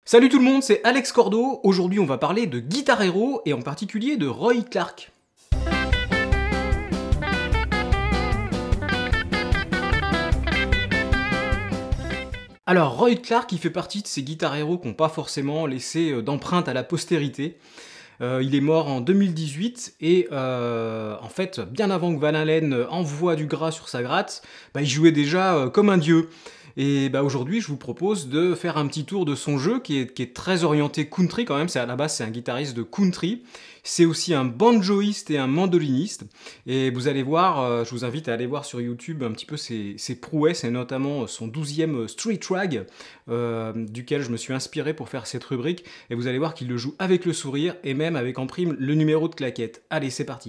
Salut tout le monde, c'est Alex Cordo. Aujourd'hui, on va parler de Guitar Hero et en particulier de Roy Clark. Alors, Roy Clark, il fait partie de ces Guitar Hero qui n'ont pas forcément laissé d'empreinte à la postérité. Il est mort en 2018 et en fait, bien avant que Van Halen envoie du gras sur sa gratte, il jouait déjà comme un dieu. Et aujourd'hui, je vous propose de faire un petit tour de son jeu qui est très orienté country quand même. À la base, c'est un guitariste de country. C'est aussi un banjoïste et un mandoliniste. Et vous allez voir, je vous invite à aller voir sur YouTube un petit peu ses prouesses et notamment son 12e street rag duquel je me suis inspiré pour faire cette rubrique. Et vous allez voir qu'il le joue avec le sourire et même avec en prime le numéro de claquette. Allez, c'est parti.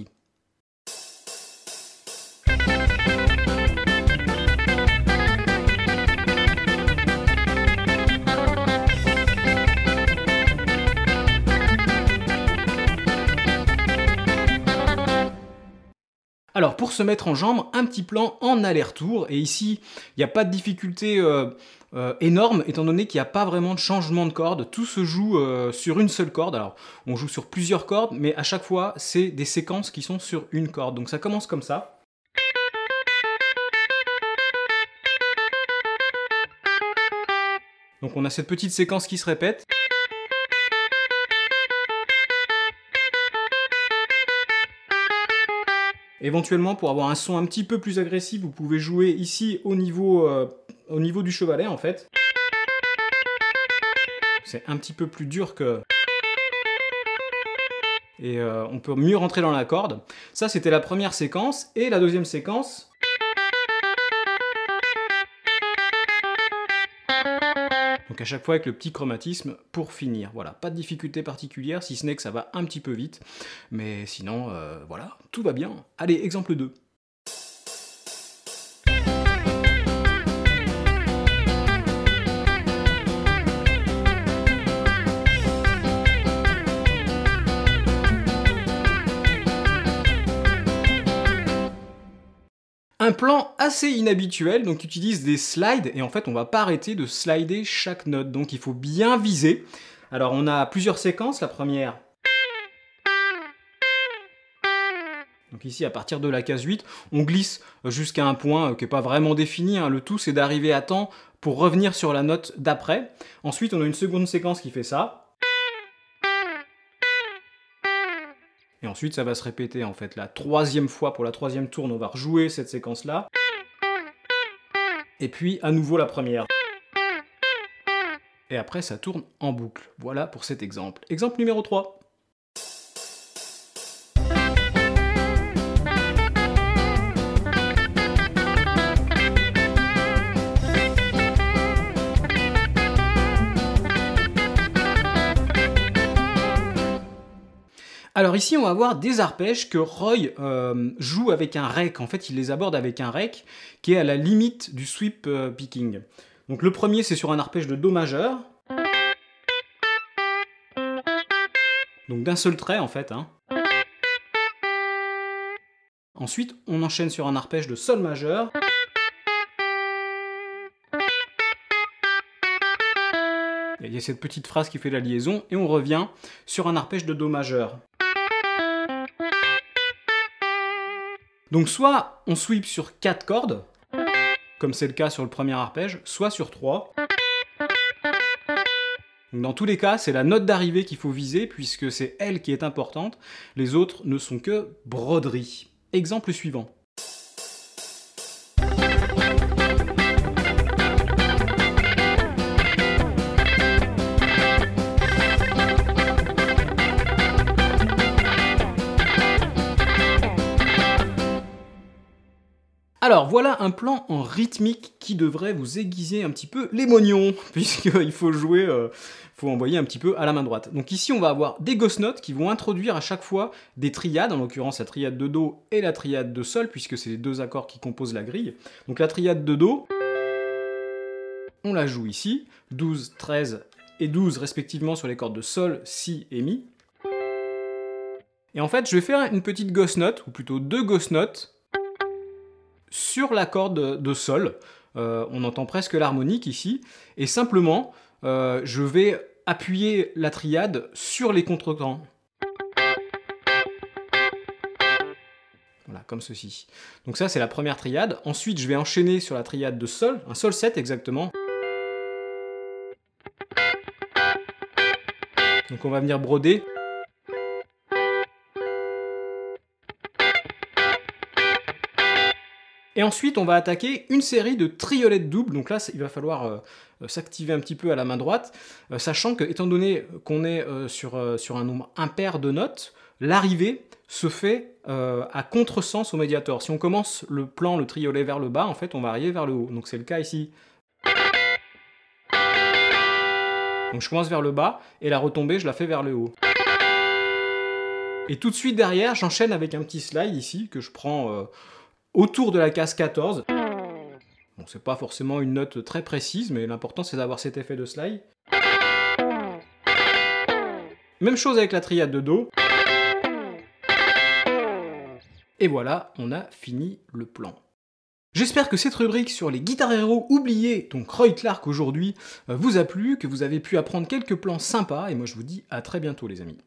Alors pour se mettre en jambe, un petit plan en aller-retour, et ici il n'y a pas de difficulté énorme étant donné qu'il n'y a pas vraiment de changement de corde, tout se joue sur une seule corde. Alors on joue sur plusieurs cordes, mais à chaque fois c'est des séquences qui sont sur une corde, donc ça commence comme ça. Donc on a cette petite séquence qui se répète. Éventuellement, pour avoir un son un petit peu plus agressif, vous pouvez jouer ici au niveau du chevalet en fait. C'est un petit peu plus dur que... Et on peut mieux rentrer dans la corde. Ça, c'était la première séquence. Et la deuxième séquence... Donc à chaque fois avec le petit chromatisme pour finir. Voilà, pas de difficulté particulière, si ce n'est que ça va un petit peu vite. Mais sinon, voilà, tout va bien. Allez, exemple 2. Un plan assez inhabituel, donc utilise des slides, et en fait on va pas arrêter de slider chaque note, donc il faut bien viser. Alors on a plusieurs séquences, la première... Donc ici à partir de la case 8, on glisse jusqu'à un point qui n'est pas vraiment défini, le tout c'est d'arriver à temps pour revenir sur la note d'après. Ensuite on a une seconde séquence qui fait ça. Et ensuite, ça va se répéter en fait la troisième fois, pour la troisième tourne, on va rejouer cette séquence-là. Et puis, à nouveau la première. Et après, ça tourne en boucle. Voilà pour cet exemple. Exemple numéro 3. Alors ici, on va voir des arpèges que Roy joue avec un rec. En fait, il les aborde avec un rec qui est à la limite du sweep picking. Donc le premier, c'est sur un arpège de Do majeur. Donc d'un seul trait, en fait. Ensuite, on enchaîne sur un arpège de Sol majeur. Il y a cette petite phrase qui fait la liaison. Et on revient sur un arpège de Do majeur. Donc soit on sweep sur 4 cordes, comme c'est le cas sur le premier arpège, soit sur 3. Donc dans tous les cas, c'est la note d'arrivée qu'il faut viser, puisque c'est elle qui est importante. Les autres ne sont que broderies. Exemple suivant. Alors voilà un plan en rythmique qui devrait vous aiguiser un petit peu les moignons, puisqu'il faut jouer, faut envoyer un petit peu à la main droite. Donc ici on va avoir des ghost notes qui vont introduire à chaque fois des triades, en l'occurrence la triade de Do et la triade de Sol, puisque c'est les deux accords qui composent la grille. Donc la triade de Do, on la joue ici, 12, 13 et 12 respectivement sur les cordes de Sol, Si et Mi. Et en fait je vais faire une petite ghost note, ou plutôt deux ghost notes, sur la corde de Sol. On entend presque l'harmonique ici, et simplement je vais appuyer la triade sur les contretemps. Voilà, comme ceci. Donc ça, c'est la première triade. Ensuite, je vais enchaîner sur la triade de sol, un sol 7 exactement. Donc on va venir broder. Et ensuite, on va attaquer une série de triolettes doubles. Donc là, il va falloir s'activer un petit peu à la main droite, sachant que, étant donné qu'on est sur un nombre impair de notes, l'arrivée se fait à contresens au médiator. Si on commence le plan, le triolet vers le bas, en fait, on va arriver vers le haut. Donc c'est le cas ici. Donc je commence vers le bas, et la retombée, je la fais vers le haut. Et tout de suite derrière, j'enchaîne avec un petit slide ici, que je prends autour de la case 14. Bon, c'est pas forcément une note très précise, mais l'important c'est d'avoir cet effet de slide. Même chose avec la triade de Do. Et voilà, on a fini le plan. J'espère que cette rubrique sur les guitares héros oubliées, donc Roy Clark aujourd'hui, vous a plu, que vous avez pu apprendre quelques plans sympas, et moi je vous dis à très bientôt les amis.